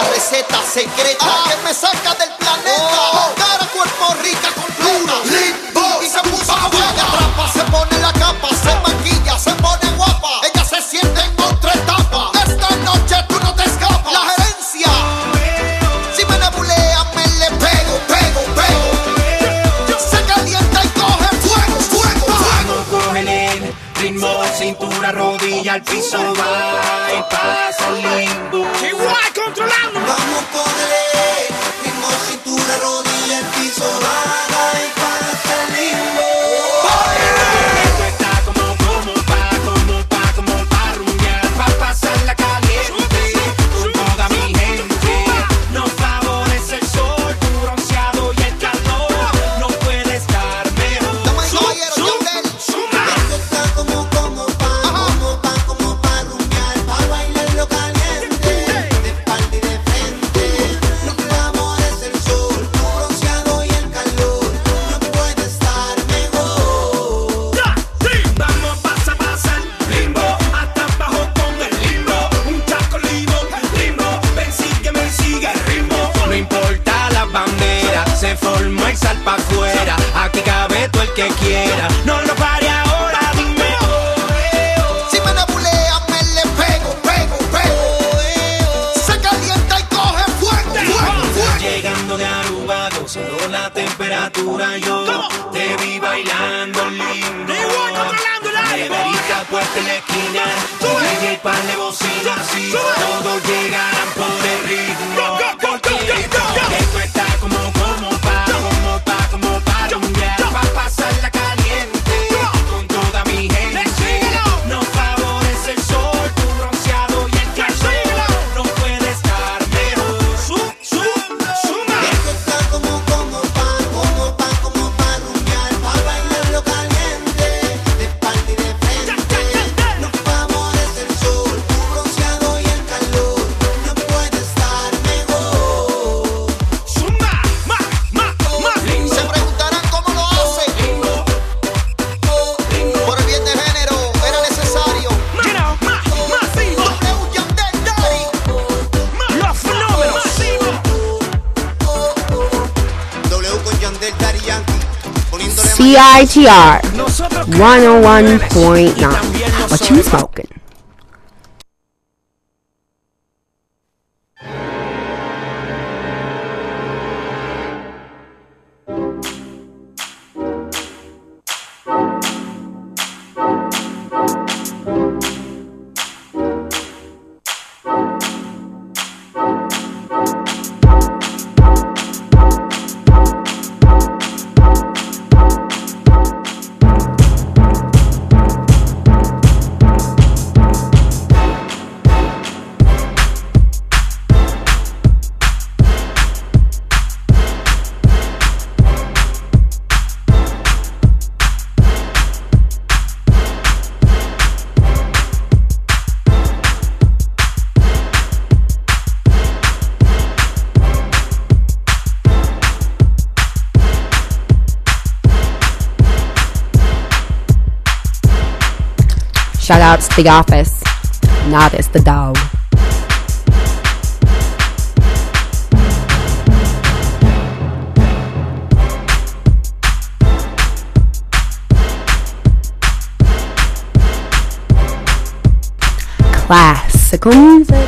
receta secreta que me saca del planeta. Cara, cuerpo rica, completa. Limbo. Y se puso buena. Atrapa, se pone la capa, se maquilla, se pone guapa. Ella se siente en otra etapa. Esta noche tú no te escapas. La gerencia. Si me nebulea, me le pego. Se calienta y coge fuego. Vamos, cógele ritmo, cintura, rodilla, al piso, va y pasa el limbo. Igual controlando. Vamos, cógele ritmo, cintura, rodilla, el piso, va y pasa el limbo. Esto está como pa rumbear, pa pasarla caliente con toda mi gente. Nos favorece el sol, tu bronceado y el calor. No puede estar mejor. Damas y caballeros, Yandel. Esto está como pa rumbear, pa bailarlo caliente, de espalda y de frente. Nuestro amor es el sol, tu bronceado y el calor. No puede estar mejor. Vamos, pasa el limbo, hasta abajo con el limbo. Un chaco limbo, ven sigue el ritmo. No importa la bandera, se formó el sal pa' afuera. Aquí cabe todo el que quiera, no lo pare ahora, dime. Si me nebulea, me le pego. Se calienta y coge fuego. Llegando de Aruba, gozando la temperatura, yo te vi bailando lindo. Neverita puesta en la esquina, y el pan de bocina, así todos llegarán por el ritmo. Porque esto está como pa rumbear, pa pasarla caliente con toda mi gente. Nos favorece el sol, tu bronceado y el calor. No puede estar mejor. Esto está como pa rumbear, pa bailarlo caliente, de espalda y de frente. Nos favorece el sol, tu bronceado y el calor. No puede estar mejor. Se preguntarán cómo lo hace. Por el bien de género era necesario. W Yandel Daddy. Los fenómenos. W con Yandel Daddy Yankee. Poniéndole CITR Nosotros 101.9. What you smoking? Shout outs to The Office. Not as the dog. Classical music.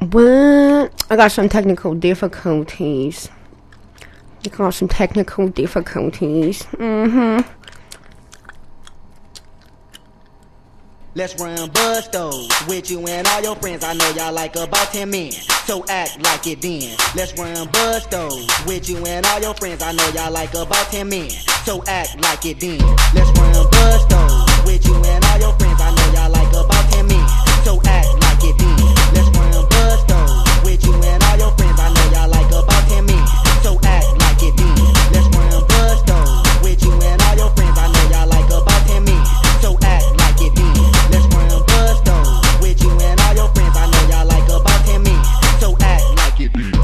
What? I got some technical difficulties. Let's run Bustos with you and all your friends. I know y'all like about 10 men, so act like it then. Let's run Bustos with you and all your friends. I know y'all like about 10 men, so act like it then. Let's run Bustos with you and all your friends. I know y'all like about 10 men, so act like it then. Let's run Bustos with you and all your friends. I know y'all like about 10 men, so act like it then. Let's run Bustos with you and all your friends. I know y'all like about 10 men, so act like it then. Let's run Bustos with you and all your friends. I know y'all like about 10 men, so act like it then.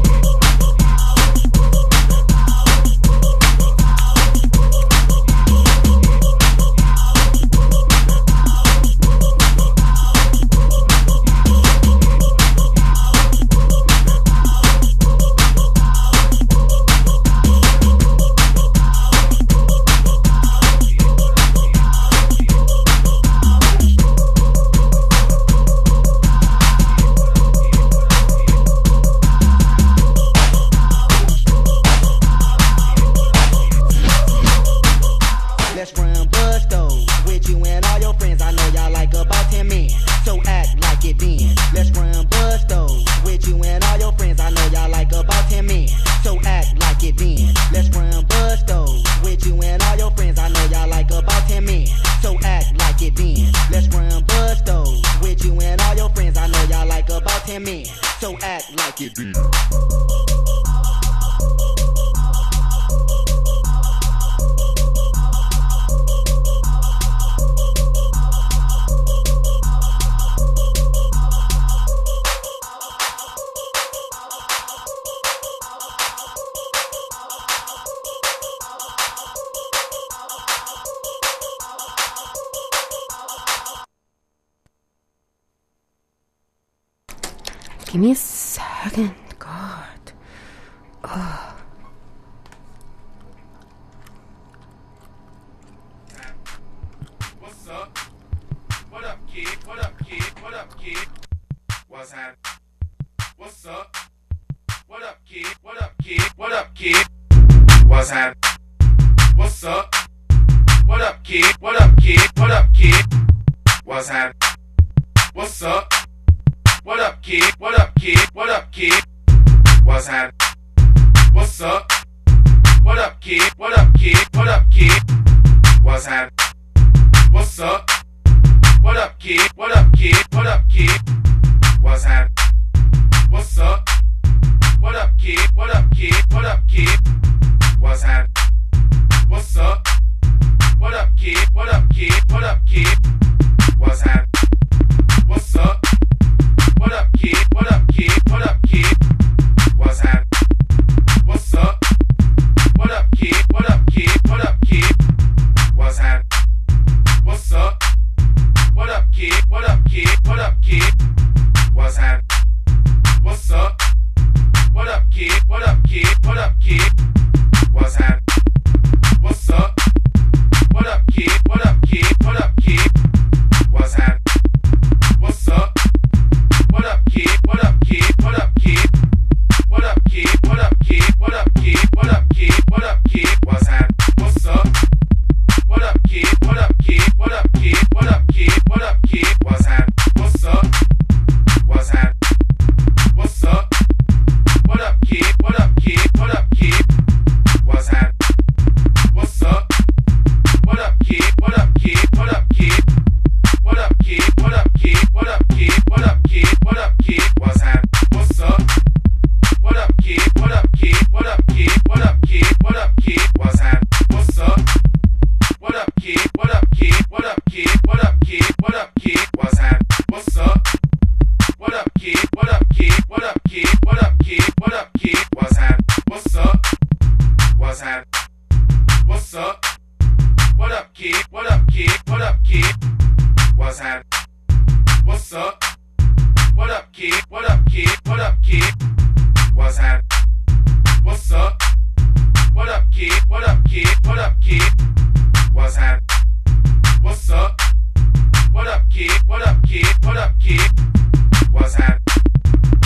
Let's run Bustos with you and all your friends. I know y'all like about 10 men, so act like it then. Let's run Bustos with you and all your friends. I know y'all like about 10 men, so act like it then. Let's run Bustos with you and all your friends. I know y'all like about 10 men, so act like it then. Let's run Bustos with you and all your friends. I know y'all like about 10 men, so act like it then. Give me a second. God. Ugh. What's up? What up, kid? What up, kid? What up, kid? What's happening? What's up? What up, kid? What up, kid? What up, kid? What's happening? What's up? What up, kid? What up, kid? What up, kid? What's happening? What's up? What up, kid? What up, kid? What up, kid? What's happening? What's up? What up, kid? What up, kid? What up, kid? What's happening? What's up? What up, kid? What up, kid? What up, kid? What's happening? What's up? What up, kid? What up, kid? What up, kid? What's happening? What's up? What up, kid? What up, kid? What up, kid? What's happening? What's up? What up, kid? What up, kid? What up, kid? What's happening? What's up? What up, kid? What up, kid? What up, kid? What's happening? What's up? What up, kid? What up, kid? What up, kid? What's happening? What's up? What up, kid? What up, kid? What up, kid? What's happening? What's up? What up, kid? What up, kid? What up, kid? What's happening? What's up? What up, kid? What up, kid? What up, kid? What up, kid? What up, kid? What up, kid? What up, kid? What up, kid? What's happening? What's up? What up, kid? What up, kid? What up, kid? What up, kid? What up, kid? What's happening? What's up? What's happening? What's up? What up, kid? What up, kid? What up, kid? What's happening? What's up? What up, kid? What up, kid? What up, kid? What up, kid? What up, kid? What up, kid? What up, kid? What up, kid? What's happening? What's up? What up, kid? What up, kid? What up, kid? What up, kid? What up, kid? What's happening? What's up? What up, kid? What up, kid? What up, kid? What up, kid? What up, kid? What's happening? What's up? What up, kid? What up, kid? What up, kid? What up, kid? What up, kid? What's happening? What's up? What's happening? What's up? What up, kid? What up, kid? What up, kid? What's happening? What's up? What up, kid? What up, kid? What up, kid? What's happening? What's up? What up, kid? What up, kid? What up, kid? What's happening? What's up? What up, kid? What up, kid? What up, kid? What's happening?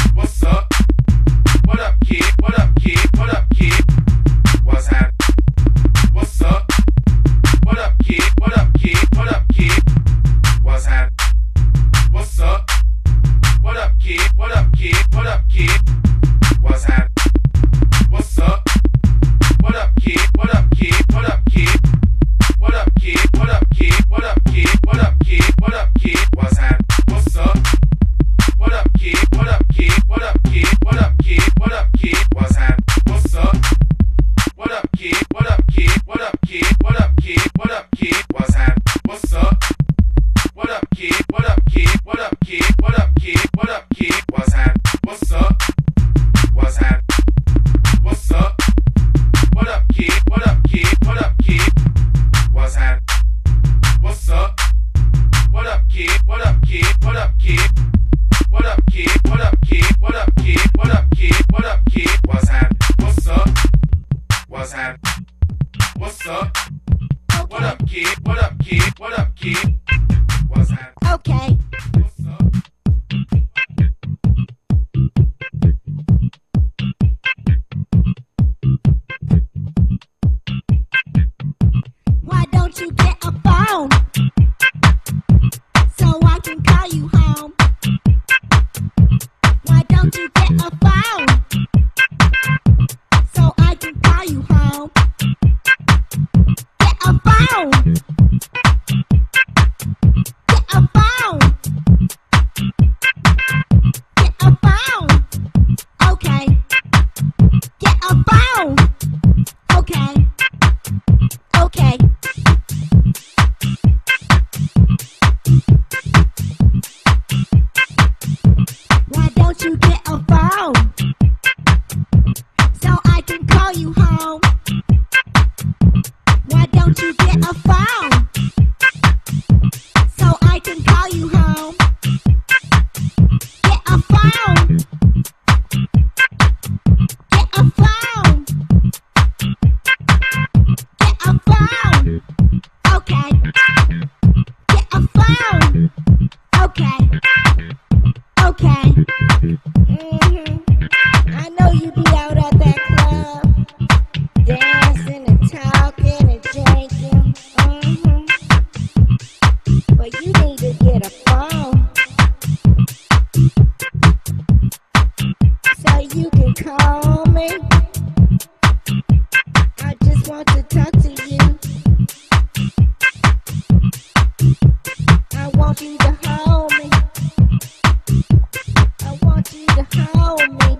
kid? What's happening? What's up? What up, kid? What up, kid? What up, kid? What up, kid? What up, kid? What up, kid? What up, kid? What up, kid? What's happening? What's up? What up, kid? What up, kid? What up, kid? What up, kid? What up, kid? What's happening? What's up? What up, kid? What up, kid? What up, kid? What up, kid? What up, kid? What's happening? What's up? What up, kid? What up, kid? What up, kid? What up, kid? What up, kid? What's happening? What's up? What's happening? What's up? What up, kid? What up, kid? What up, kid? What's happening? What's up? What up, kid? What up, kid? What up, kid? What up, kid? What up, kid? What up, kid? What up, kid? What up, kid? What's happening? What's up? What's happening? What's up? What up, kid? What up, kid? What up, kid? What's happening? Okay. What's up? Why don't you get a phone so I can call you home? Why don't you get a phone so I can call you home? Get a phone. Get a phone. Get a phone. Okay. Get a phone. Okay. Okay. Why don't you get a phone so I can call you home? Why don't you get a phone so I can call you home? Get a phone. Get a phone. Get a phone. Okay. Get a phone. Okay. Okay. I know you be out at that club, dancing and talking and drinking. But you need to get a phone so you can call me. I just want to talk to you. I want you to hold me. I want you to hold me.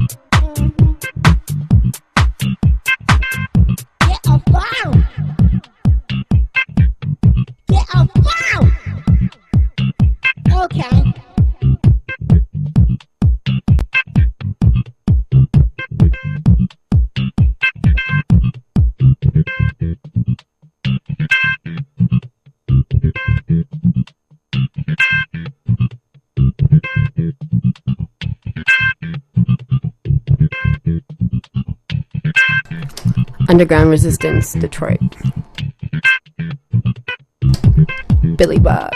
Get a phone. Get a phone. Okay. Underground Resistance, Detroit. Billy Bob.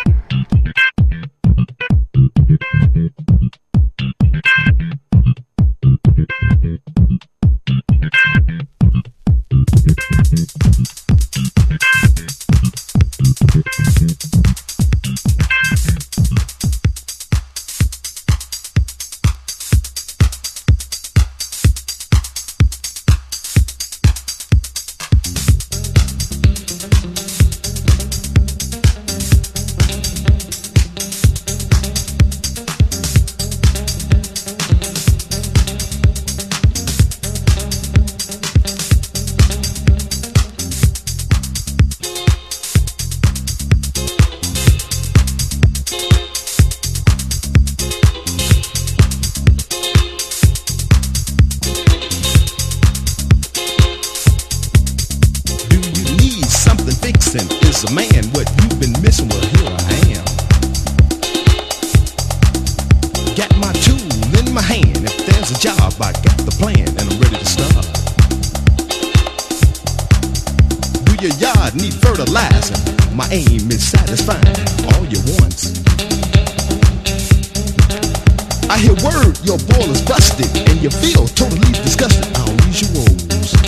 Is a man what you've been missing? Well, here I am. Got my tool in my hand. If there's a job, I got the plan and I'm ready to start. Do your yard need fertilizing? My aim is satisfying all your wants. I hear word your boiler's busted and you feel totally disgusted. I'll ease your woes.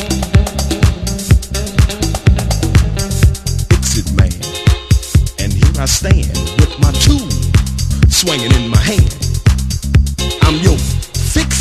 I stand with my tool swinging in my hand. I'm your fix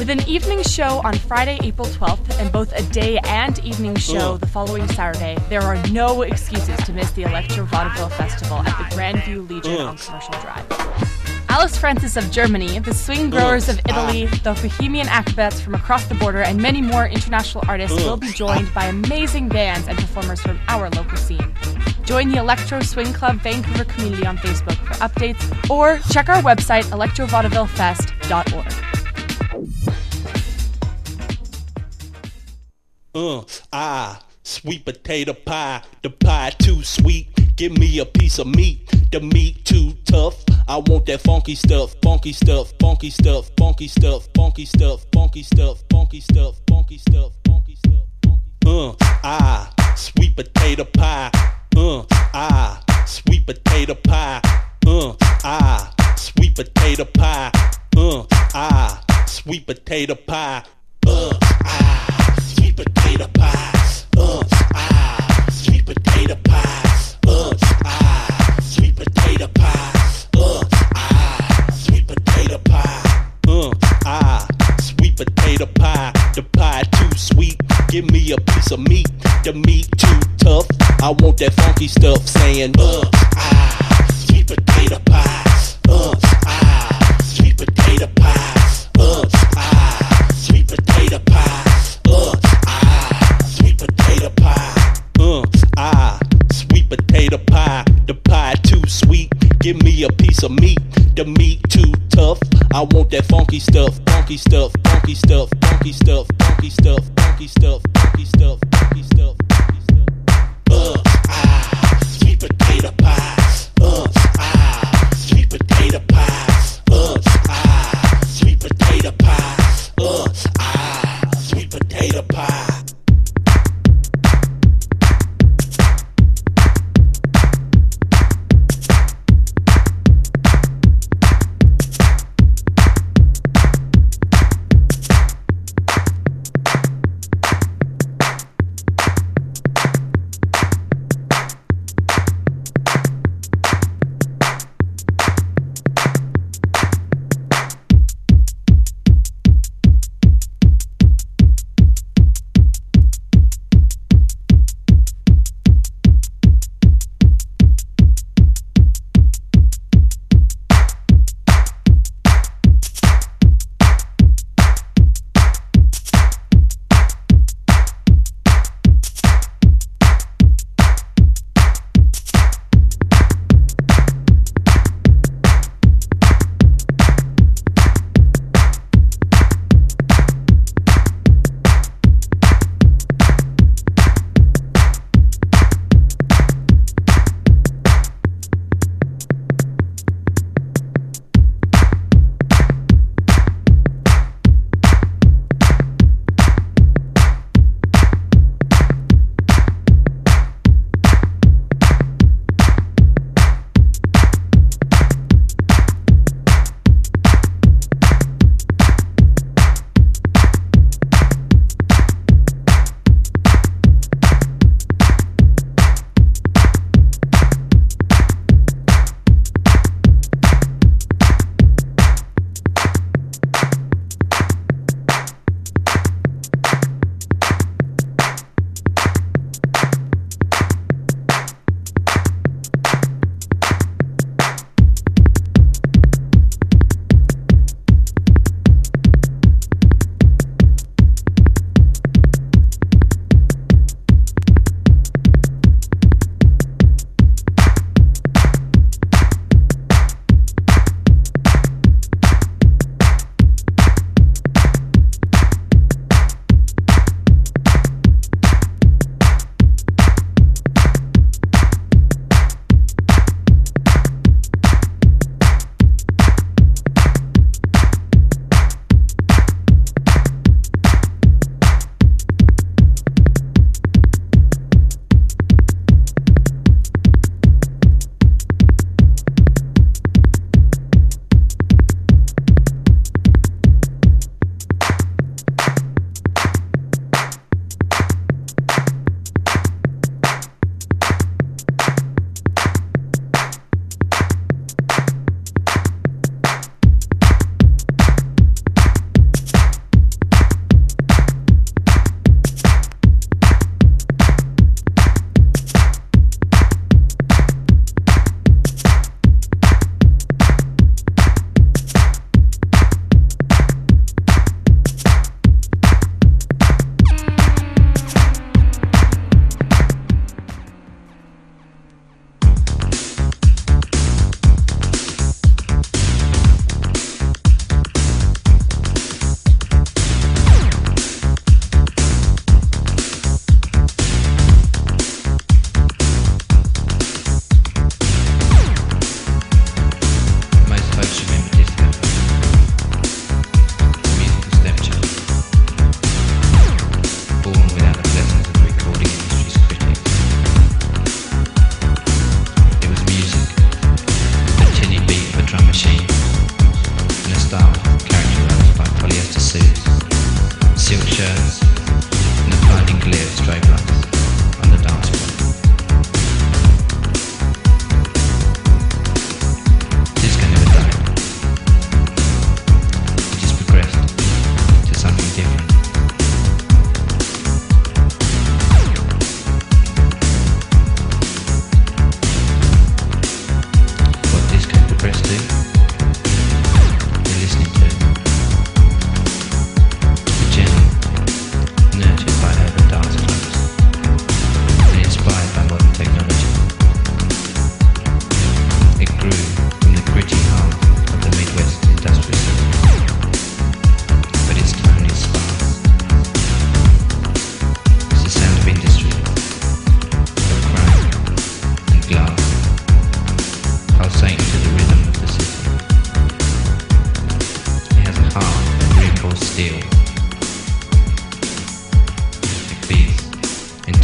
With an evening show on Friday, April 12th, and both a day and evening show the following Saturday, there are no excuses to miss the Electro Vaudeville Festival at the Grandview Legion on Commercial Drive. Alice Francis of Germany, the Swing Growers of Italy, the Bohemian Acrobats from across the border, and many more international artists will be joined by amazing bands and performers from our local scene. Join the Electro Swing Club Vancouver community on Facebook for updates, or check our website, electrovaudevillefest.org. Sweet potato pie, the pie too sweet. Give me a piece of meat, the meat too tough. I want that funky stuff, funky stuff, funky stuff, funky stuff, funky stuff, funky stuff, funky stuff, funky stuff, funky stuff. Sweet potato pie. Sweet potato pie. Sweet potato pie. Sweet potato pie. Sweet potato pie. Sweet potato pie. Sweet potato pie. Sweet potato pie. Sweet potato pie. The pie too sweet. Give me a piece of meat. The meat too tough. I want that funky stuff. Saying sweet potato pie. Sweet potato pie. Sweet potato pie. Sweet potato pie. Sweet potato pie. The pie too sweet. Give me a piece of meat. The meat too tough. I want that funky stuff. Funky stuff. Funky stuff. Funky stuff. Funky stuff. Funky stuff. Funky stuff. Funky stuff. Sweet potato pie. Sweet potato pie. Sweet potato pie. Sweet potato pie.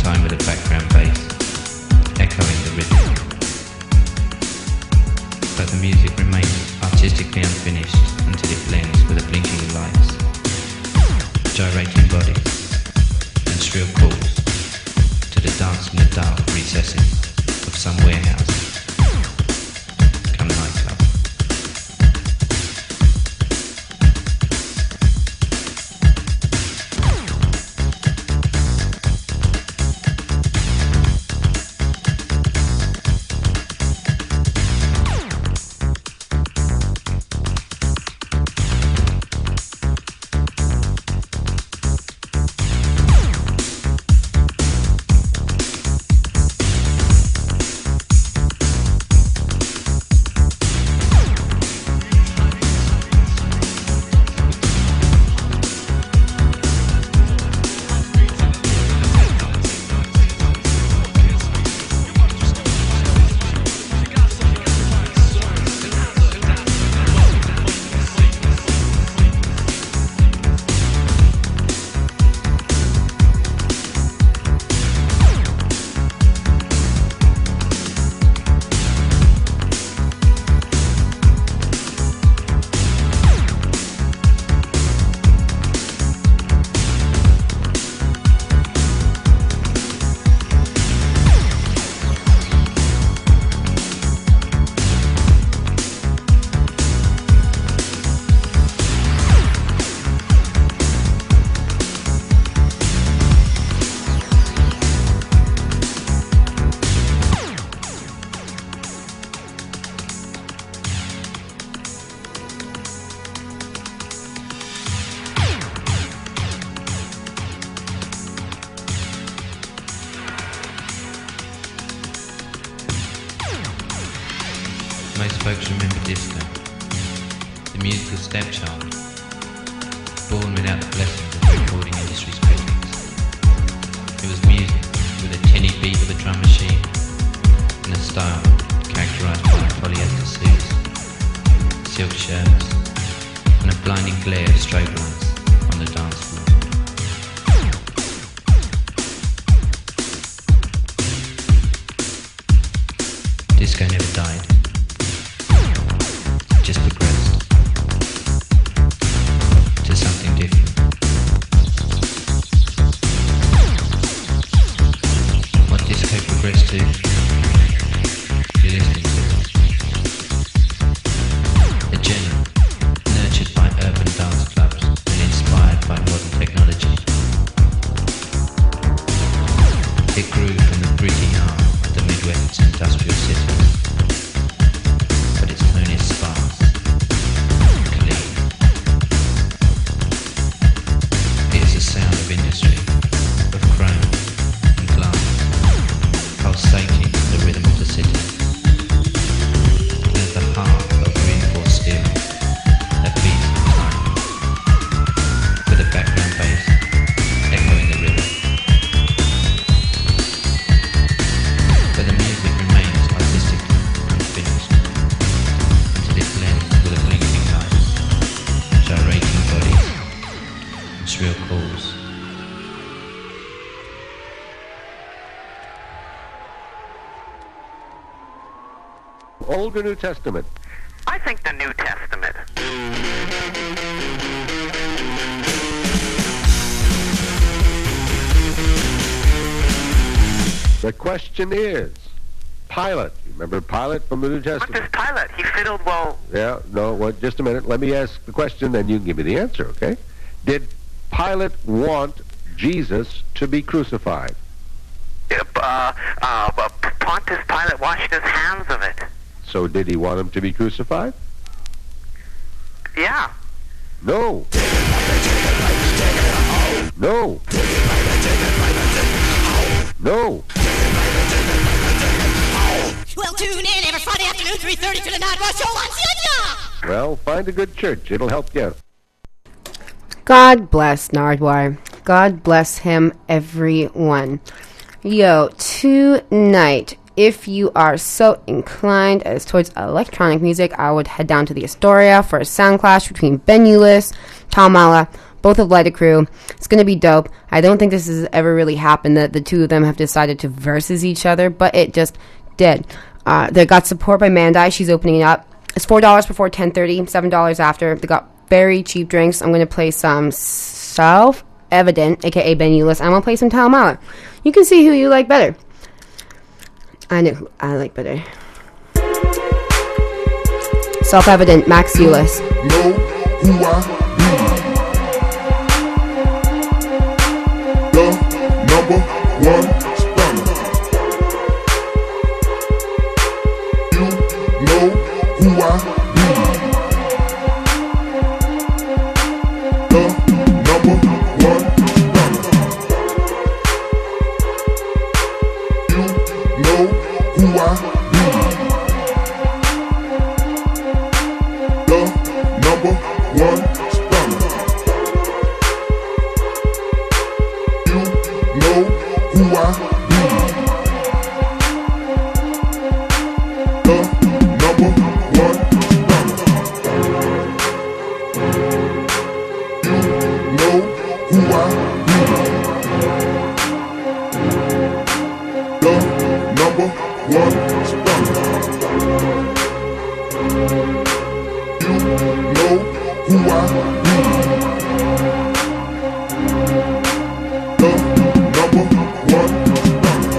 time with a background bass, echoing the rhythm. But the music remains artistically unfinished until it blends with the blinking lights, gyrating bodies, and shrill calls to the dance in the dark recesses of some warehouse, come nightclub. Most folks remember disco, the musical stepchild, born without the blessings of the recording industry's critics. It was music with a tinny beat of a drum machine and a style characterised by polyester suits, silk shirts, and a blinding glare of strobe lights on the dance floor. Disco never died. Just progressed to something different. What disco progressed to, you're listening to. A genre nurtured by urban dance clubs and inspired by modern technology. It grew from the gritty heart of the Midwest's industrial cities. But its tone is sparse, clean. It is a sound of industry, of chrome and glass, pulsating to the rhythm of the city. And at the heart of reinforced steel that beats the time, with a background bass echoing the rhythm. But the music remains artistically unfinished until it blends with a blinking light, gyrating bodies, and shrill calls. Old or New Testament? I think the New Testament. The question is, Pilate. You remember Pilate from the New Testament? What does Pilate? He fiddled well. Yeah, no, well, just a minute. Let me ask the question, then you can give me the answer, okay? Did Pilate want Jesus to be crucified? Pontius Pilate washed his hands of it. So did he want him to be crucified? Yeah. No. No. No. Well, tune in every Friday afternoon, 3:30 to the Night Rush Show on Celia. Well, find a good church. It'll help you out. God bless Nardwuar. God bless him, everyone. Yo, tonight, if you are so inclined as towards electronic music, I would head down to the Astoria for a sound clash between Ben Ulis, Tom Alla, Both have Lighted Crew. It's going to be dope. I don't think this has ever really happened that the two of them have decided to versus each other, but it just did. They got support by Mandai. She's opening up. It's $4 before 10:30, $7 after. They got very cheap drinks. I'm going to play some Self-Evident, a.k.a. Ben Eulis. I'm going to play some Tal Mahler. You can see who you like better. I know who I like better. Self-Evident, Max Eulis. Know who I be. The number one stunner. You know who I be. The number one stunner. You know who I be. The number one stunner. You know who I be. The number one stunner. You know who I be. The number one stunner. You know who I be. The number one stunner.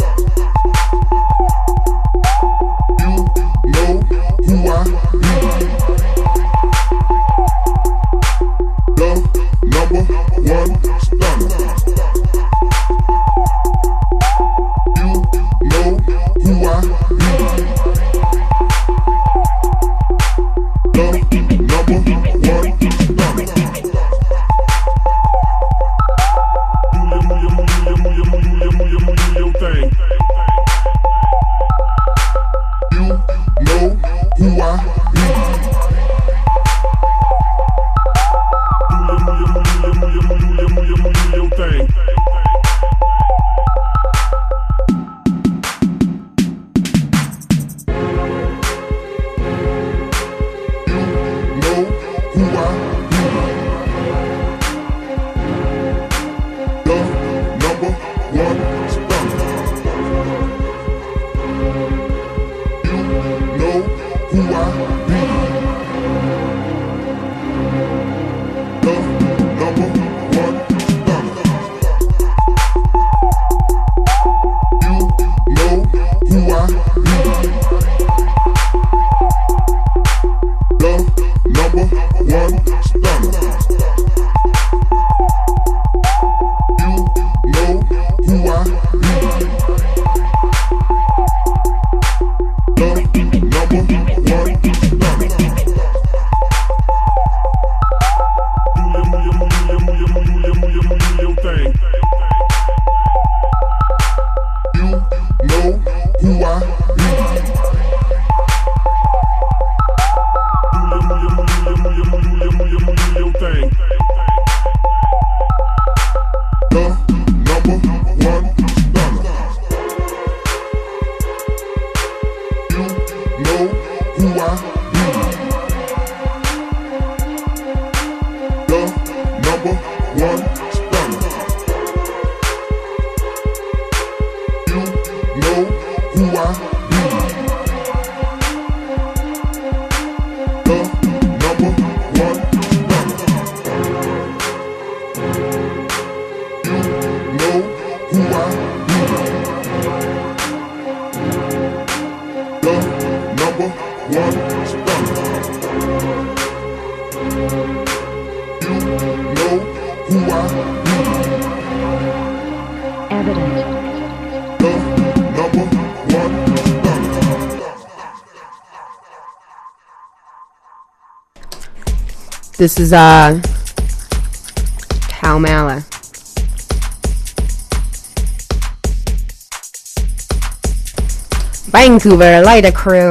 You know who I be. The number one stunner. You know who I be. The number one stunner. You know who I be. This is Tal Mahler. Vancouver, Lighted Crew.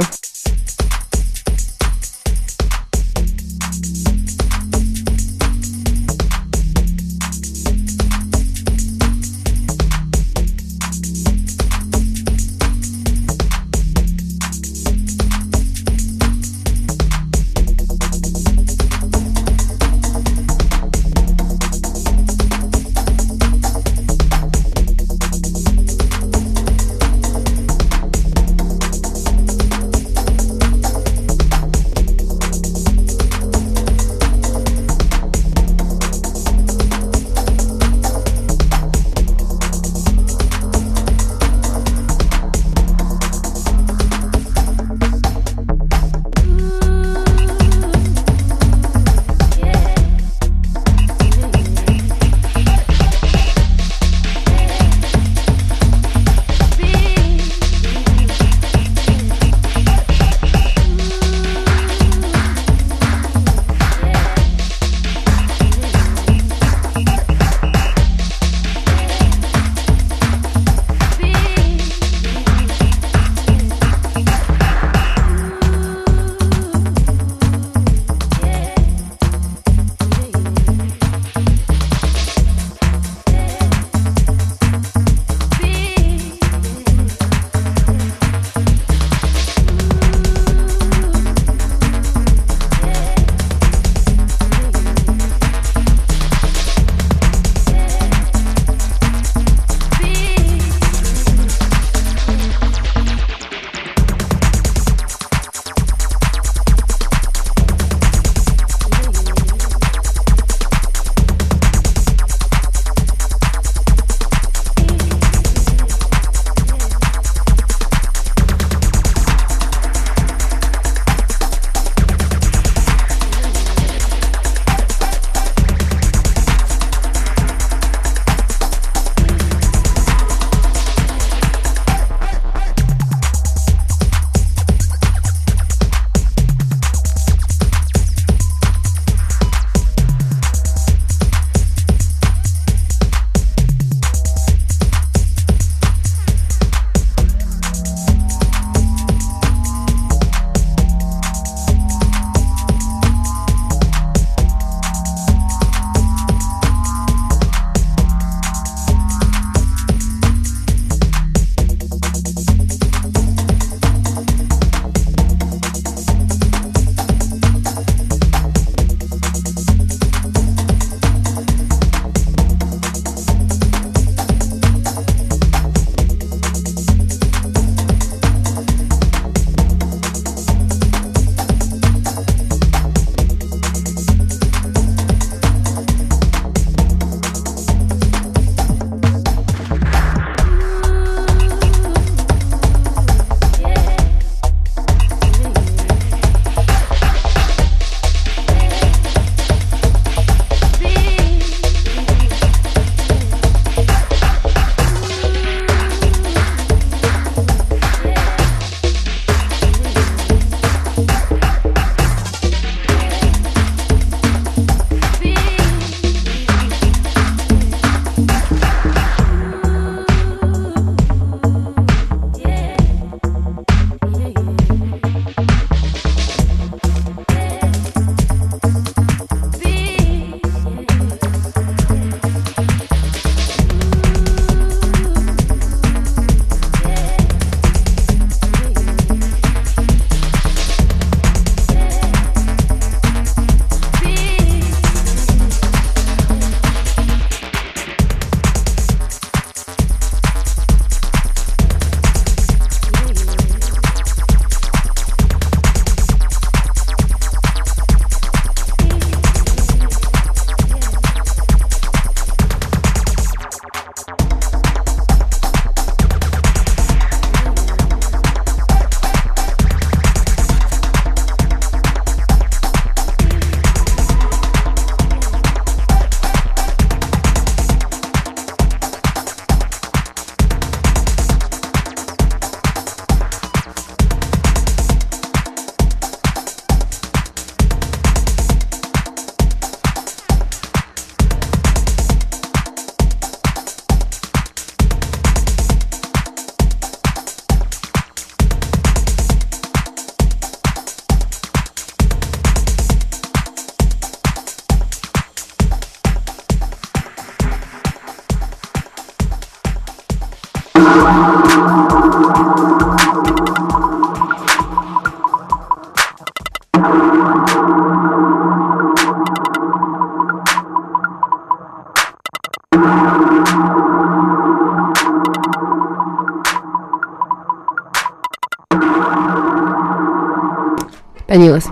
Ben News.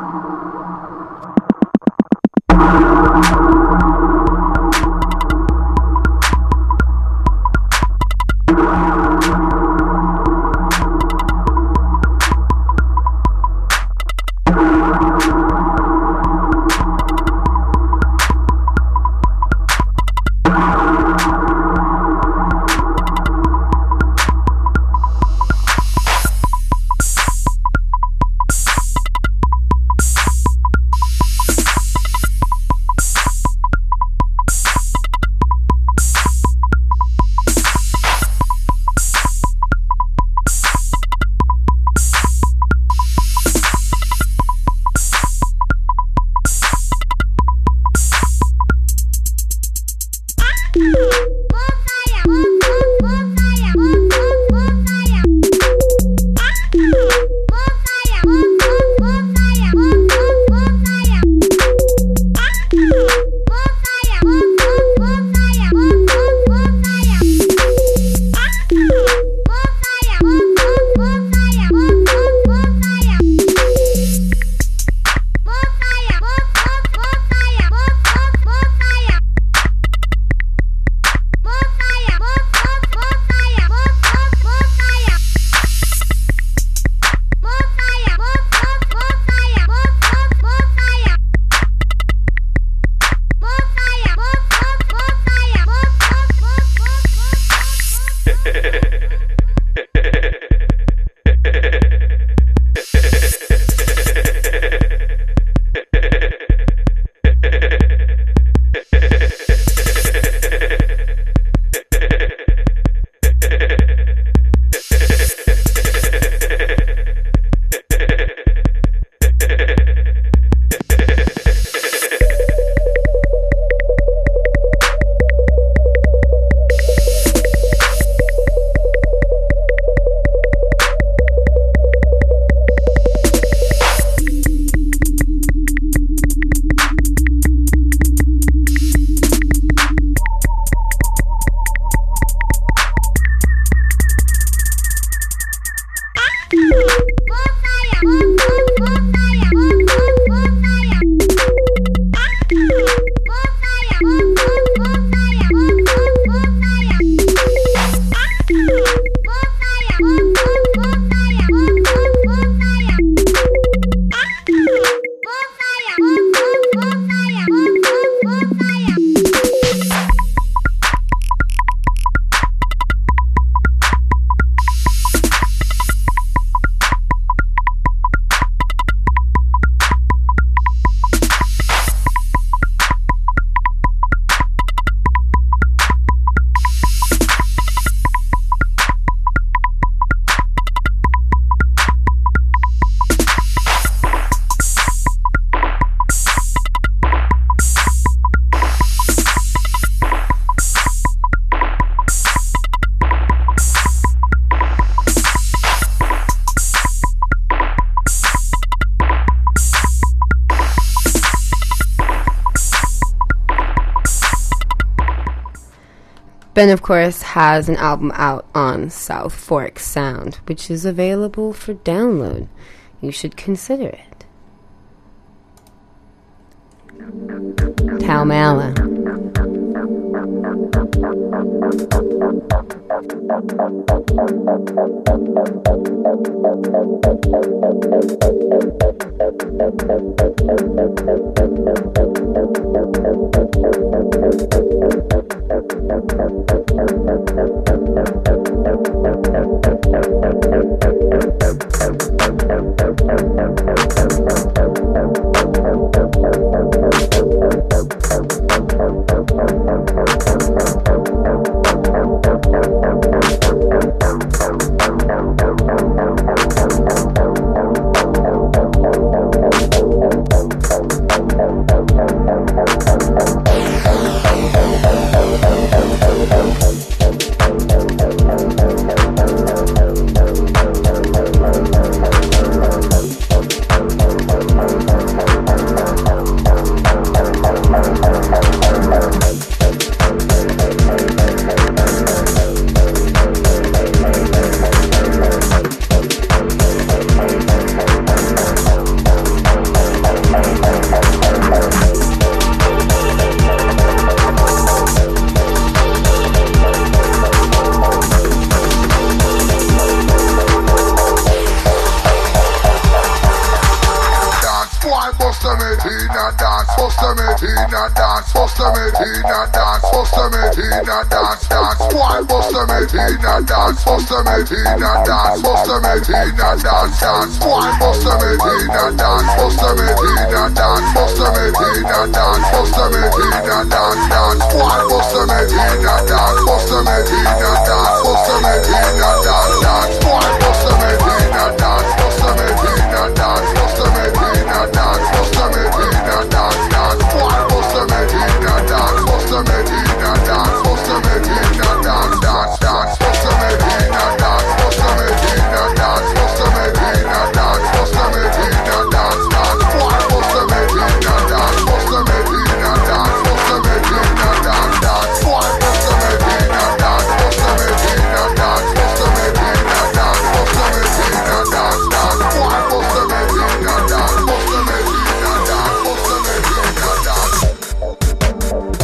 Ben, of course, has an album out on South Fork Sound, which is available for download. You should consider it. Taumala. bust them in a dance, bust them in a dance, dance. Boy, bust them in a dance, bust them in a dance, bust them in a dance, dance. Boy, bust them in a dance, bust them in a dance, bust them in a dance, bust them in a dance, dance. Boy, bust them in a dance, bust them in a dance, bust them in a dance, dance. Boy, bust them in a dance, bust them in a dance, bust them in a dance, bust them in a dance, dance. Boy, bust them in a dance, bust them in a dance, bust them in a dance, dance, dance. Bust them in a dance, bust them in a dance, bust them in a dance, bust them in a dance, dance. Boy, bust them in a dance, bust them in a dance, bust them in a dance, dance. Boy, bust them in a dance, bust them in a dance, bust them in a dance, bust them in a dance, dance. Boy, bust them in a dance, bust them in a dance, bust them in a dance.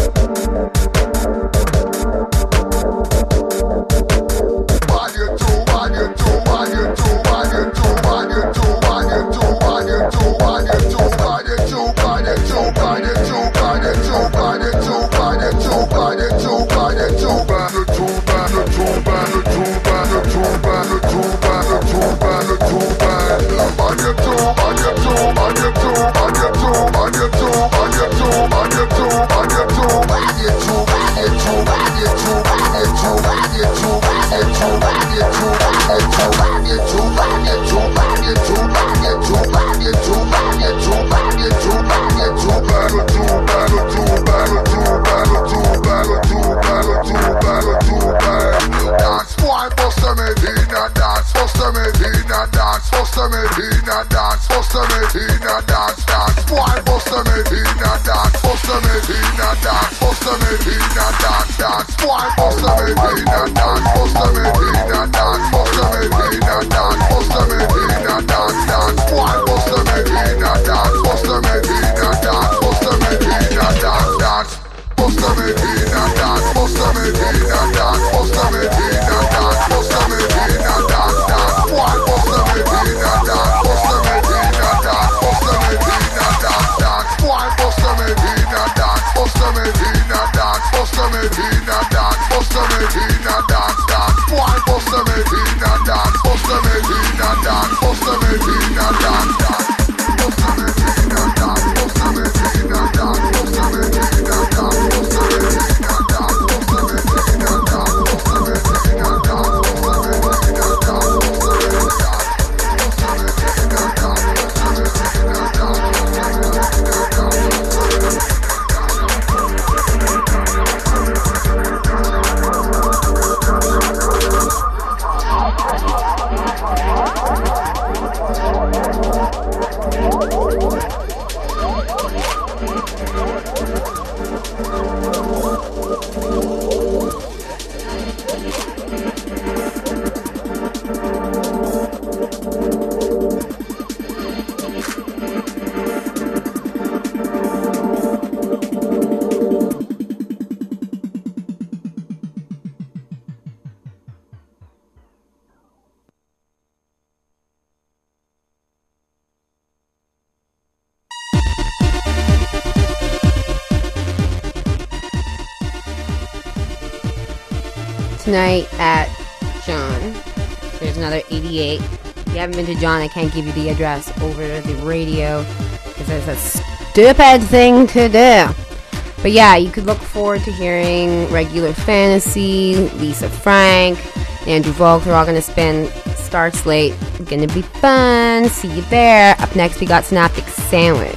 Tonight at John, there's another 88. If you haven't been to John, I can't give you the address over the radio because it's a stupid thing to do. But yeah, you could look forward to hearing Regular Fantasy, Lisa Frank, Andrew Volk. They're all going to spin Starts Late. Gonna be fun. See you there. Up next, we got Synaptic Sandwich.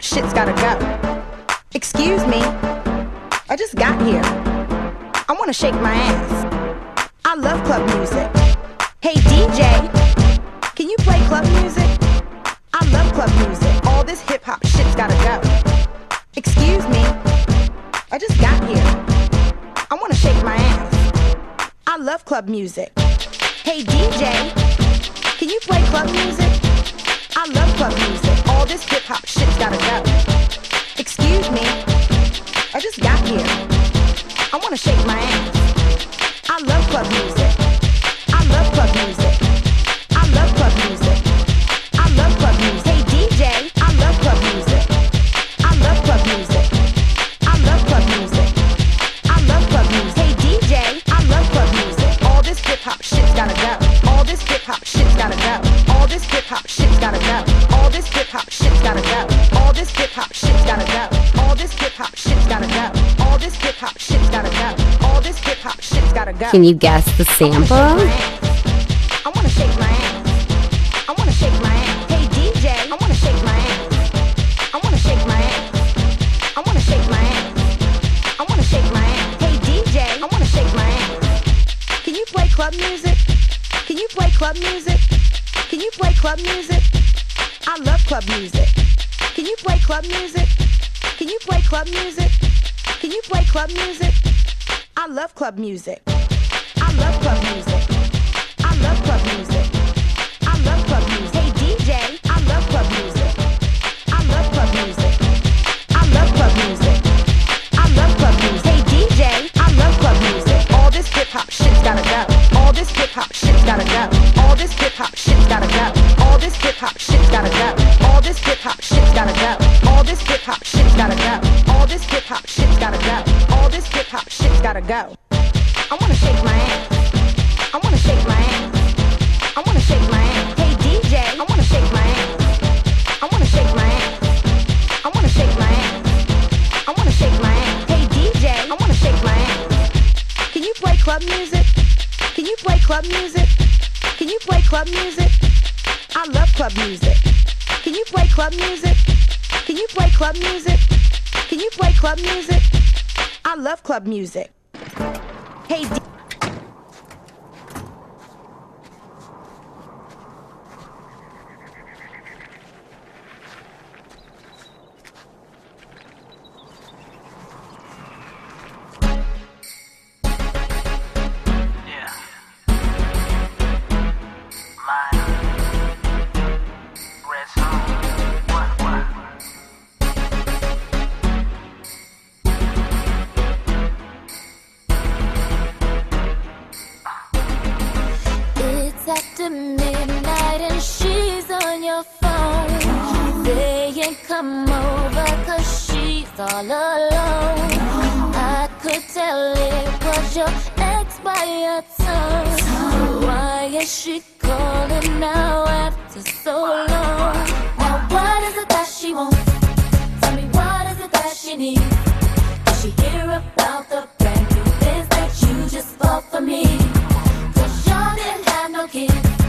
shit's gotta go. Excuse me, I just got here. I wanna shake my ass. I love club music. Hey DJ, can you play club music? I love club music. All this hip hop shit's gotta go. Excuse me, I just got here. I wanna shake my ass. I love club music. Hey DJ, can you play club music? I love club music. All this hip hop shit's gotta go. Excuse me, I just got here. I wanna shake my ass. I love club music. I love club music. I love club music. I love club music. Hey DJ, I love club music. I love club music. I love club music. I love club music. Hey DJ, I love club music. All this hip hop shit's gotta go. All this hip hop shit's gotta go. All this hip hop shit's gotta go. All this hip hop shit's gotta go. All this hip hop shit's gotta go. All this hip hop shit's gotta go. All this hip hop shit's gotta go. All this hip hop shit's gotta go. Can you guess the sample? I wanna shake my ass. I wanna shake my ass. Hey DJ, I wanna shake my ass. I wanna shake my ass. I wanna shake my ass. I wanna shake my ass. Hey DJ, I wanna shake my ass. Can you play club music? Can you play club music? Can you play club music? I love club music. Can you play club music? Can you play club music? Can you play club music? I love club music. I love club music. I love club music. I love club music. Hey DJ, I love club music. I love club music. I love club music. I love club music. Hey DJ, I love club music. All this hip hop shit's gotta go. All this hip hop shit's gotta go. All this hip hop shit's gotta go. All this hip hop shit's gotta go. All this hip hop shit's gotta go. All this hip hop shit's gotta go. All this hip hop shit's gotta go. All this hip hop shit's gotta go. I wanna shake my ass. I wanna shake my ass. I wanna shake my ass. Hey DJ, I wanna shake my ass. I wanna shake my ass. I wanna shake my ass. I wanna shake my ass. Hey DJ, I wanna shake my ass. Can you play club music? Can you play club music? Can you play club music? I love club music. Can you play club music? Can you play club music? Can you play club music? I love club music. Hey D- After midnight and she's on your phone saying come over cause she's all alone. I could tell it was your ex by your tone. Why is she calling now after so long? Now what is it that she wants? Tell me what is it that she needs? Did she hear about the brand new biz that you just bought for me? Cause y'all didn't have no kids.